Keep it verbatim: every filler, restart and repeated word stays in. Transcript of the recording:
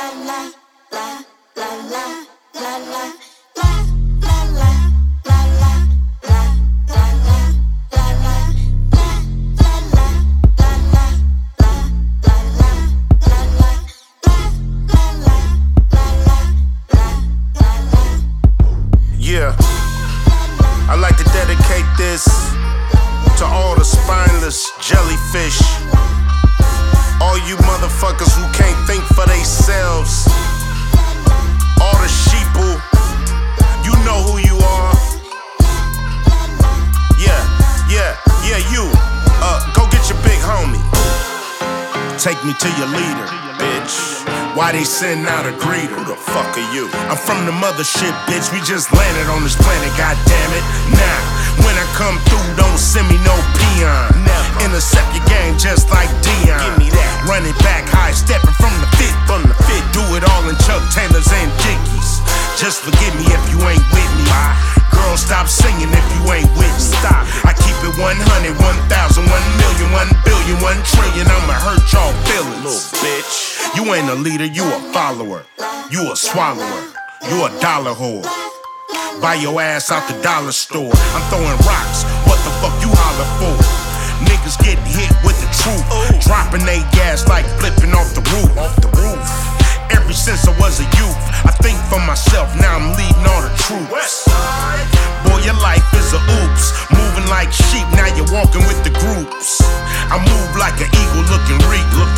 Yeah, I'd like to dedicate this to all the spineless jellyfish, all you motherfuckers who can't think for themselves, all the sheeple, you know who you are. Yeah, yeah, yeah, you, uh, go get your big homie. Take me to your leader, bitch. Why they send out a greeter? Who the fuck are you? I'm from the mothership, bitch. We just landed on this planet, goddammit. Now, when I come through, don't send me no peon. Never. Intercept your game just like Dion. Give me that. Running back high, stepping from the fit, from the fit. Do it all in Chuck Taylors and Dickies. Just forgive me if you ain't with me. Girl, stop singing if you ain't with me. Stop. I keep it one hundred, one thousand, one million, one billion, one trillion. I'ma hurt y'all feelings. Little bitch. You ain't a leader, you a follower. You a swallower. You a dollar whore. Buy your ass out the dollar store. I'm throwing rocks. What the fuck you holler for? Niggas get hit with the truth. Dropping they gas like flipping off the roof. Off the roof. Ever since I was a youth, I think for myself, now I'm leading all the troops. Boy, your life is a oops. Moving like sheep, now you're walking with the groups. I move like an eagle looking regal.